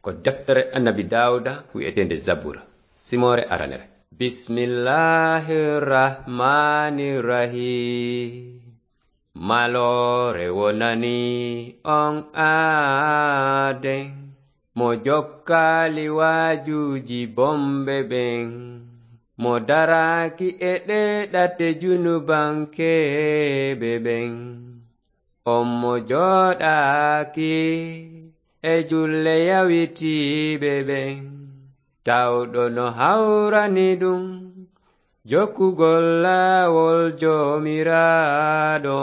ko deftere annabi Dawuda wi'etende Zabura simore aranere. Bismillahirrahmanirrahim. Malore wonani on aden mo jokkali wajuji bombe ben mo daraki e ɗeɗate junubankebe ben on mo joɗaki e julle yawitiɓe ben tawɗo no hawrani ɗum jokkugol laawol jomiraɗo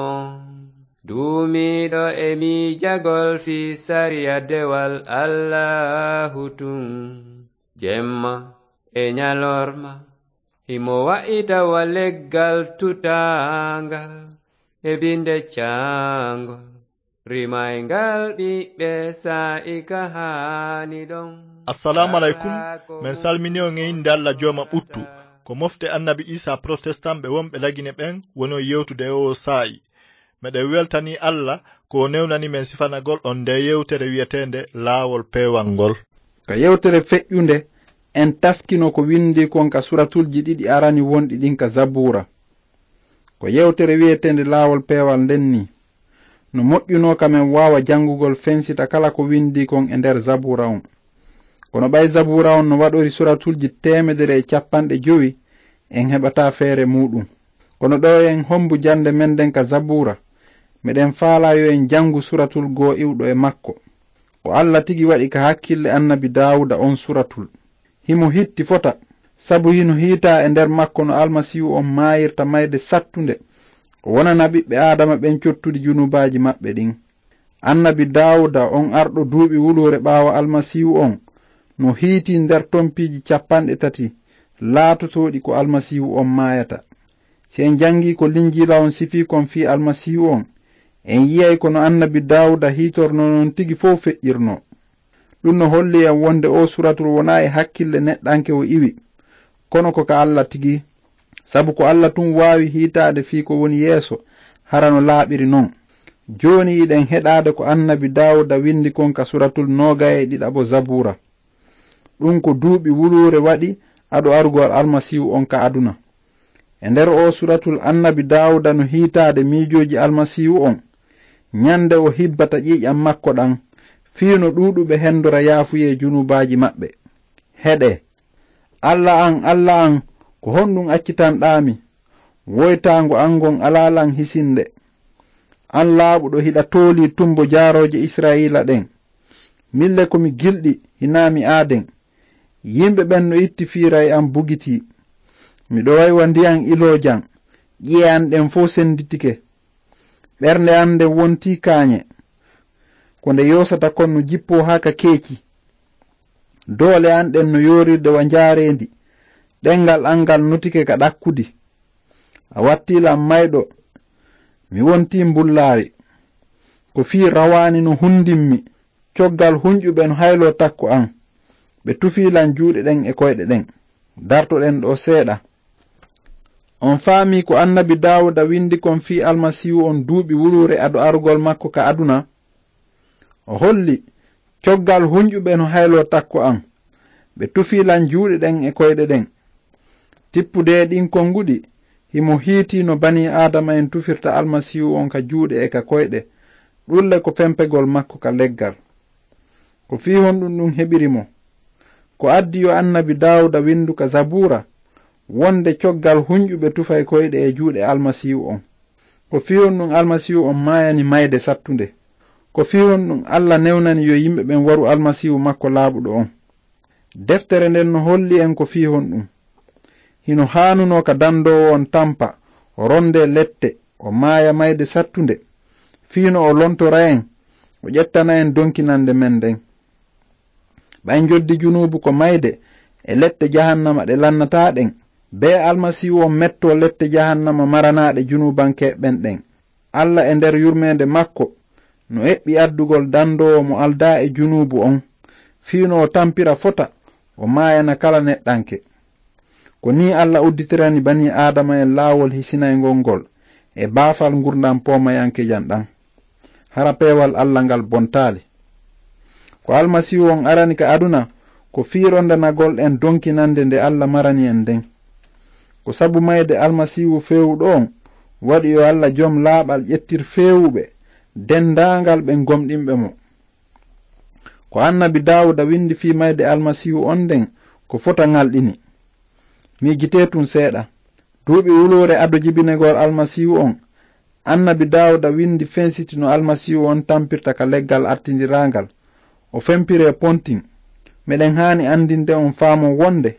duumiɗo e miijagol fi sariya dewal Allahu tun jemma e nyalorma himo wa'itawa leggal tutangal e binde cangol rimaygal ɓiɓɓe sa'ika hani ɗon. Assalamu alaikum. Men salmini on e inde Allah joma ɓuttu ko mofte annabi Isa protestant ɓe wonɓe lagine ɓen wono yewtude o sa'i meɗen weltani Allah ko newnani men sifanagol on nde yewtere wi'etende laawol pewal ngol. Ka yewtere feƴƴunde en taskino ko windi kon ka suratulji ɗiɗi arani wonɗi ɗin ka Zabura. Ko yewtere wi'etende laawol pewal nden ni no moƴƴuno kamen wawa jangugol fensita kala ko windi kon e nder Zabura on. Kono ɓay Zabura on no waɗori suratulji 150 en heɓata feere muɗum. Kono ɗo en hombu jande men den ka Zabura meɗen faalayo en jangu suratul goo iwɗo e makko. Ko Allah tigi waɗi ka hakkille annabi Dawuda on suratul. Himo hitti fota sabu hino hiita e nder makko no almasihu on mayirta mayde sattunde ko wonana ɓiɓɓe Adama ɓen cottudi junubaji maɓɓe ɗin. Annabi Dawuda on arɗo duuɓi wulure ɓaawo almasihu on no hiiti nder tompiji 30 laatotoɗi ko almasihu on mayata. Si en jangi ko linjila on sifi kon fi almasihu on en yiyay kono annabi Dawuda hitorno non tigi fof feƴƴirno. ɗum no holli en wonde o suratul wona e hakkille neɗɗanke o iwi kono ko ka Allah tigi sabu ko Allah tun wawi hiitade fi ko woni yeeso harano laaɓiri non. Joni iɗen heɗade ko annabi Dawuda windi kon ka suratul 21 Zabura. ɗum ko duuɓi wulure waɗi aɗo arugol almasihu on ka aduna. E nder o suratul annabi Dawuda no hiitade miijoji almasihu on nyande o hibbata ƴiƴam makko ɗan fiino ɗuɗuɓe hendora yaafuye junubaji maɓɓe. Heɗe, Allah an ko honɗum accitanɗami woytango angon alalan hisinde. An laaɓuɗo hiɗa tooli tumbo jaaroje Israila ɗen. Mille komi gilɗi hinami aaden. Yimɓe ɓen no itti fiira e am bugiti. Miɗo waywa ndiyan ilojan ƴiye an ɗen fo senditike. Ɓernde an nde wonti kaanye ko nde yosata kon no jippo haa ka keeci. Doole an ɗen no yorirde wa njaarendi ɗengal angal notike ka ɗakkudi. A wattilam mayɗo mi wonti mbullaari ko fii rawani no hundimmi coggal hunƴuɓe no haylo takko an ɓe tufilan juuɗe ɗen e koyɗe ɗen. Dartoɗen ɗo seeɗa. On faami ko annabi Dawuda windi kon fi almasihu on duuɓi wulure ado arugol makko ka aduna. O holli coggal hunƴuɓe no haylo takko an ɓe tufilan juuɗe ɗen e koyɗe ɗen. Tippude ɗin konguɗi himo hiiti no bani Adama en tufirta almasihu on ka juuɗe e ka koyɗe ɗulle ko pempegol makko ka leggal. Ko fi honɗum ɗum heɓirimo ko addi yo annabi Dawuda windu ka Zabura wonde coggal hunƴuɓe tufay koyɗe e juuɗe almasihu on. Ko fi honɗum almasihu on mayani mayde sattunde. Ko fi honɗum Allah newnani yo yimɓe ɓen waru almasihu makko laaɓuɗo on. Deftere nden no holli en ko fi honɗum. Hino haanuno ka dandowo on tampa o ronde lette o maaya mayde sattunde fiino o lontora en o ƴettana en donkinande men nden. ɓay joddi junubu ko mayde e lette jahannama ɗe lannataɗen be almasihu on metto lette jahannama maranaɗe junubankeɓen ɗen. Allah e nder yurmede makko no eɓɓi addugol dandowo mo alda e junubu on fiino o tampira fota o maayana kala neɗɗanke. Ko ni Allah udditirani bani Adama en laawol hisinaygol ngol e baafal ngurdam pomayanke jan ɗan hara peewal Allah ngal bontali. ko almasihu on arani ka aduna ko fiirondanagol en donkinande nde Allah marani en nden. Ko sabu mayde almasihu fewuɗo on waɗi yo Allah joom laaɓal ƴettir fewuɓe dendangal ɓe gomɗinɓe mo. Ko annabi Dawuda windi fi mayde almasihu on nden ko fota ngalɗini. Miijite tun seeɗa. Duuɓi wulure ado jibinegol almasihu on, annabi Dawuda windi fensitino almasihu on tampirta ka leggal artindirangal o fempire pontin. Meɗen haani andinde on faamo wonde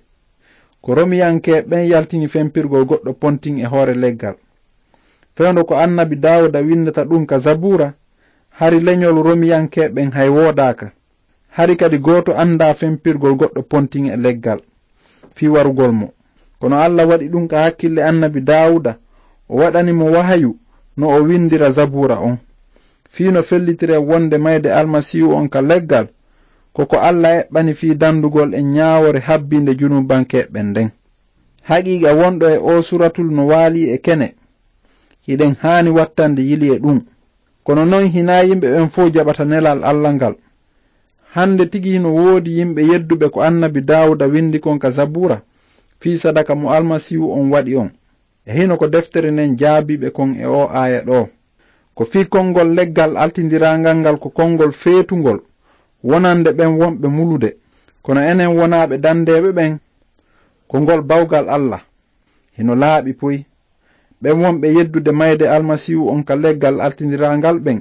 ko romiyanke ɓen yaltini fempirgol goɗɗo pontin e hoore leggal. Fewndo ko annabi Dawuda windata ɗum ka zabura, hari leñol romiyanke ɓen hay woodaka, hari kadi gooto anda fempirgol goɗɗo pontin e leggal fi warugol mo. Kono Allah waɗi ɗum ka hakkille annabi Dawuda, o waɗanimo wahayu no o windira zabura on. Fiino fellitire wonde mayde almasihu on ka leggal, koko Allah eɓɓani fi dandugol e ñaawore habbinde junubankeɓen nden. Haqiqa wonɗo e o suratul no waali e kene, hiɗen haani wattande yili e ɗum. Kono non hina yimɓe ɓen fo jaɓata nelal Allah ngal. Hande tigi no woodi yimɓe yedduɓe ko annabi Dawuda windi kon ka zabura fi sadaka mo almasihu on waɗi on. E hino ko deftere nden jaabiɓe kon e o aya ɗo. Ko fi konngol leggal altindirangal ngal ko konngol feetungol, wonande ɓen wonɓe mulude, kono enen wonaɓe dandeɓe ɓen ko ngol bawgal Allah. Hino laaɓi poy, ɓen wonɓe yeddude mayde almasihu on ka leggal altindirangal ɓen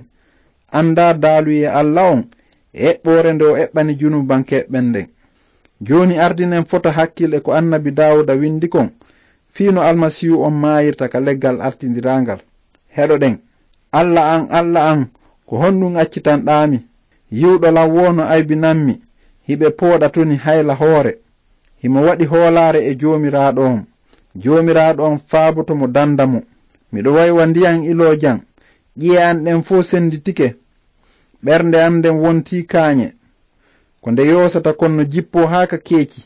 anda daaluye Allah on e eɓɓore nde o eɓɓani junubankeɓen nden. Joni ardinen fota hakkille ko annabi Dawuda windi kon fiino almasihu on mayirta ka leggal artindirangal. Heɗoɗen, Allah an, ko honɗum accitanɗami, yiwɗo lawwono aybinanmi, hiɓe pooɗatoni hayla hoore. Himo waɗi hoolare e jomiraɗo on, jomiraɗo on faabotomo dandamo. Miɗo waywa ndiyan ilojan, ƴiye an ɗen fo senditike, ɓernde an nden wonti kaañe, ko nde yosata konno jippo haa ka keeki.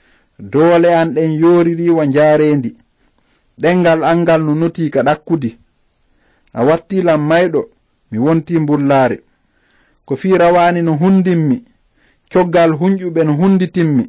Doole an ɗen yoririwa njaarendi, ɗengal angal no noti ka ɗakkudi. A wattilan mayɗo, mi wonti mbullaare. Ko fi rawani no hundinmi, coggal hunƴuɓe no hunditinmi.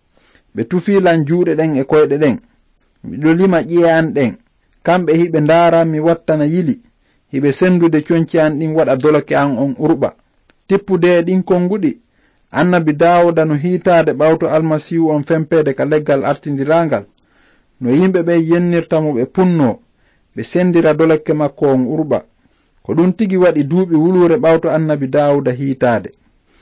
Ɓe tufilan juuɗe ɗen e koyɗe ɗen. Miɗo lima ƴiye an ɗen, kamɓe hiɓe ndaran mi wattana yili, hiɓe sendude conci an ɗin waɗa doloke an on urɓa. Tippude ɗin konguɗi, annabi Dawuda no hiitade ɓawto almasihu on fempede ka leggal artindirangal, no yimɓe ɓe yennirtamo ɓe punno, ɓe sendira doloke makko on urɓa. Ko ɗum tigi waɗi duuɓi wulure ɓawto annabi Dawuda hiitade.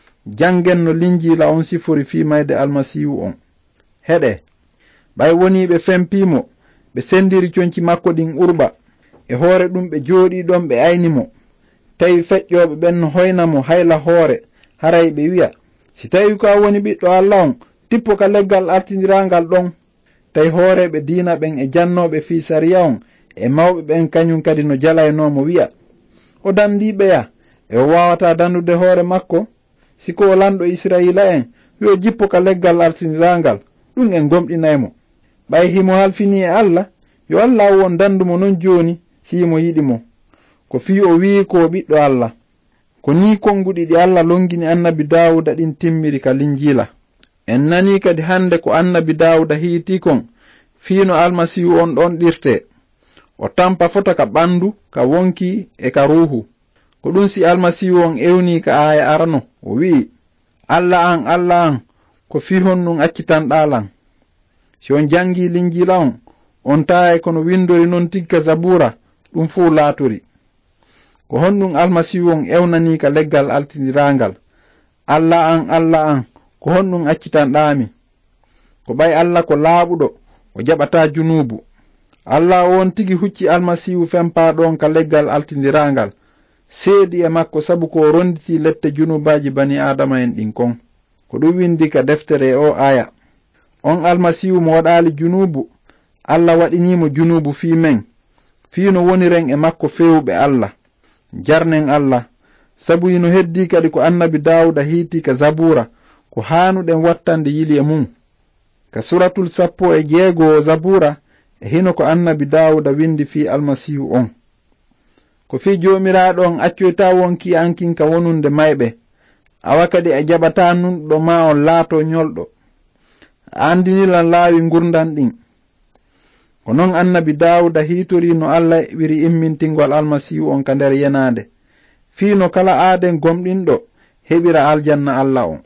Jangen no linjila on sifori fi mayde almasihu on. Heɗe, ɓay woni ɓe fempimo, ɓe sendiri conci makko ɗin urɓa, e hoore ɗum ɓe jooɗi ɗon ɓe aynimo. Tawi feƴƴoɓe ɓen no hoynamo hayla hoore, haray ɓe wi'a, si tawi ko a woni ɓiɗɗo Allah on, tippo ka leggal artindirangal ɗon. Tawi hooreɓe diina ɓen e jannoɓe fi sariya on e mawɓe ɓen kañum kadi no jalaynomo wi'a, o dandiɓeya e o wawata dandude hoore makko. Siko o lanɗo Israila en wi o jippo ka leggal artindirangal, ɗum en gomɗinaymo. Ɓay himo halfini e Allah, yo Allah won dandumo non joni si mo yiɗimo. Ko fi o wi ko ɓiɗɗo Allah. Ko ni konguɗi ɗi Allah longini annabi Dawuda ɗin timmiri ka linjila. En nani kadi hande ko annabi Dawuda hiiti kon fiino almasihu on ɗon ɗirte. O tampa fota ka ɓandu, ka wonki e ka ruhu. Ko ɗum si almasihu on ewni ka aya arano o wi'i, Allah an, ko fi honɗum accitanɗalan. Si on jangi linjila on taay kono windori non tigga zabura ɗum fuu laatori. Ko honɗum almasihu on ewnani ka leggal altindirangal. Allah an, ko honɗum accitanɗami. Ko ɓay Allah ko laaɓuɗo, o jaɓata junubu. Allah on tigi hucci almasihu fempaɗon ka leggal altindirangal, seedi e makko sabu ko ronditi lette junubaji bani adama en ɗin kon. Ko ɗum windi ka deftere o aya. On almasihu mo waɗali junubu, Allah waɗinimo junubu fi men, fiino woniren e makko fewɓe Allah. Jarnen Allah, sabu ino heddi kadi ko annabi Dawuda hiiti ka zabura, ko hanuɗen wattande yili e mum. Ka suratul 16 zabura e hino ko annabi Dawuda windi fi almasihu on. Ko fi jomiraɗo on accoyta wonki ankin ka wonunde mayɓe, awa kadi a jaɓata nunɗo ma o laato ñolɗo, a andinilan laawi ngurdan ɗin. Ko non annabi Dawuda hiitori no Allah wiri immintingol almasihu on ka nder yenade, fiino kala aaden gomɗinɗo heɓira aljanna Allah on.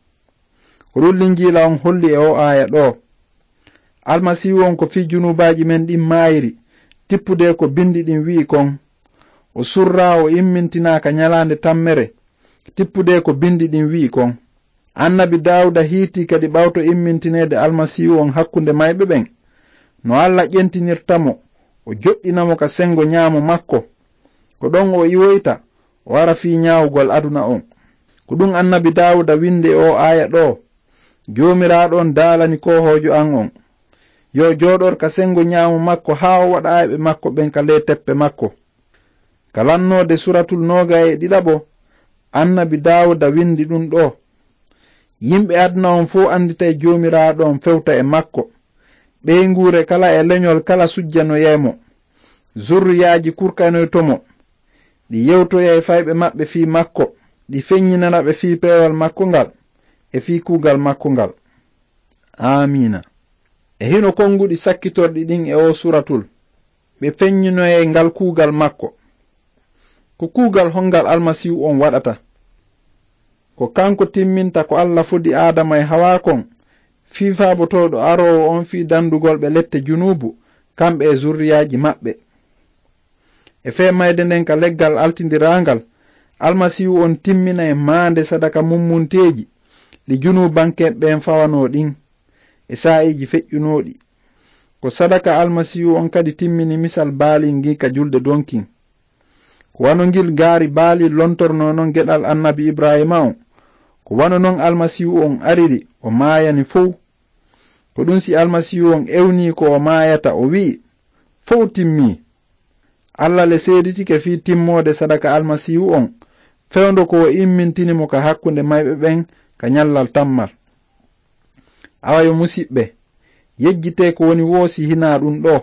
Ko ɗum linjila on holli e o aya ɗo. Almasihu on ko fi junubaji men ɗin maayiri, tippude ko bindi ɗin wi'i kon. O surra o immintinaka nyalande tammere, tippude ko bindi ɗin wi'i kon. Annabi Dawuda hiiti kadi ɓawto immintinede almasihu on hakkunde mayɓe ɓen, no Allah ƴentinirtamo, o joɗɗinamo ka sengo nyaamo makko, ko ɗon o iwoyta o wara fi nyaawugol aduna on. Ko ɗum annabi Dawuda winde o aya ɗo: Jomiraɗon daalani kohojo an on, yo joɗor ka sengo nyaamo makko haa o waɗa ayɓe makko ɓen ka ley teppe makko. Ka lannode suratul 21 annabi Dawuda windi ɗum ɗo: Yimɓe aduna on fuu andita jomiraɗo on fewta e makko, ɓeygure kala e leñol kala sujjano yeymo, zurriyaji kurkanoytomo, ɗi yewtoya e fayɓe maɓɓe fi makko, ɗi feññinana ɓe fi peewal makko ngal e fi kuugal makko ngal. Amina. E hino konguɗi sakkitorɗi ɗin e o suratul, ɓe feññinoye ngal kuugal makko. Ko kuugal hongal almasihu on waɗata? Ko kanko timminta ko Allah fodi Adama e Hawa kon, fiifaabotoɗo arowo on fi dandugol ɓe lette junubu, kamɓe e zurriyaji maɓɓe. E fe mayde nden ka leggal altidirangal, almasihu on timmina e maande sadaka mummunteji ɗi junubankeɓɓen fawano ɗin e sa'iji feƴƴunoɗi. Ko sadaka almasihu on kadi timmini misal baalil ngil ka julde donkin. Ko wano ngil gaari baalil lontorno non geɗal annabi Ibrahima on, ko wano non almasihu on ariri o maayani fow. Ko ɗum si almasihu on ewni ko o maayata o wi'i, fow timmi. Allah le seeditike fi timmode sadaka almasihu on, fewndo ko o immintinimo ka hakkunde mayɓe ɓen ka nyallal tammal. Awayo musidɓe, yejjite ko woni woosi hina ɗum ɗo.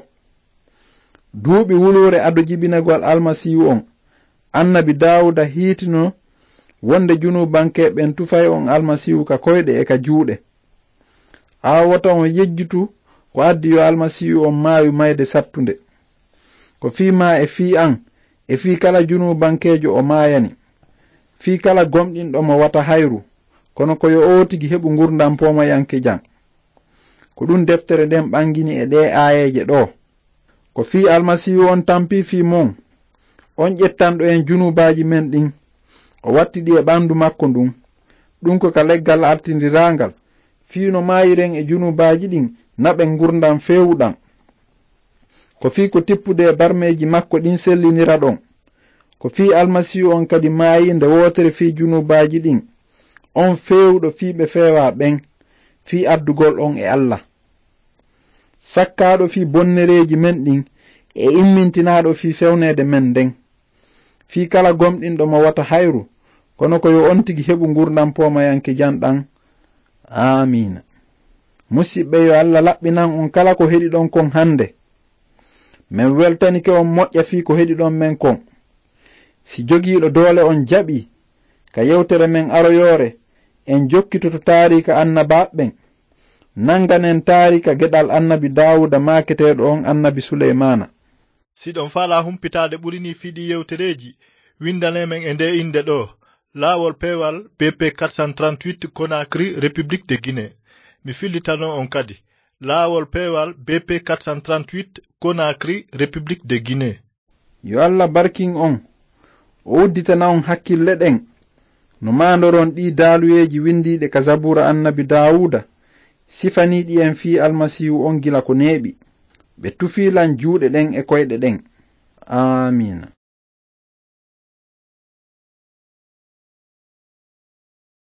Duuɓi wulure ado jibinagol almasihu on, annabi Dawuda hiitino wonde junubankeɓen tufay on almasihu ka koyɗe e ka juuɗe. Awata on yejjutu ko addi yo almasihu on maawi mayde sattunde. Ko fiima e fi an e fi kala junubankejo o maayani, fi kala gomɗinɗo mo wata hayru, kono ko yo otigi heɓu ngurdam pomayanke jam. Ko ɗum deftere nden ɓangini e ɗe aayeje ɗo. Ko fi almasihu on tampi fi mon, on ƴettanɗo en junubaji men ɗin, o wattiɗi e ɓandu makko ndun. Ɗum ko ka leggal artindirangal, fiino maayiren e junubaji ɗin naɓen ngurdam fewuɗam. Ko fi ko tippude e barmeji makko ɗin sellinira ɗon. Ko fi almasihu on kadi maayi nde wotere fi junubaji ɗin, on fewuɗo fiɓe feewa ɓen, fi addugol on e Allah. Sakkaɗo fi bonnereji men ɗin e immintinaɗo fi fewnede men nden, fi kala gomɗinɗo mo wata hayru, kono ko yo on tigi heɓu ngurdam pomayanke janɗan. Amina. Musidɓe, yo Allah laɓɓinan on kala ko heɗi ɗon kon hande. Min weltanike on moƴƴa fi ko heɗi ɗon men kon. Si jogiiɗo doole on jaɓi ka yewtere men aroyore, en jokkitoto taarika annabaɓɓen, nanganen taarika geɗal annabi Dawuda maaketeɗo on annabi Suleymana. Siɗon faala humpitade ɓurini fiɗi yewtereji, windanemen e nde inde ɗo: Laawol peewal BP 438 Conakry, République de Guinée. Mi fillitano on kadi: Laawol peewal BP 438 Conakry, République de Guinée. Yo Allah barkin on, o udditana on hakkille ɗen, no mandoron ɗi daaluyeji windiɗe ka zabura annabi Dawuda, sifaniɗi en fi almasihu on gila ko neeɓi, ɓe tufilan juuɗe ɗen e koyɗe ɗen. Amina.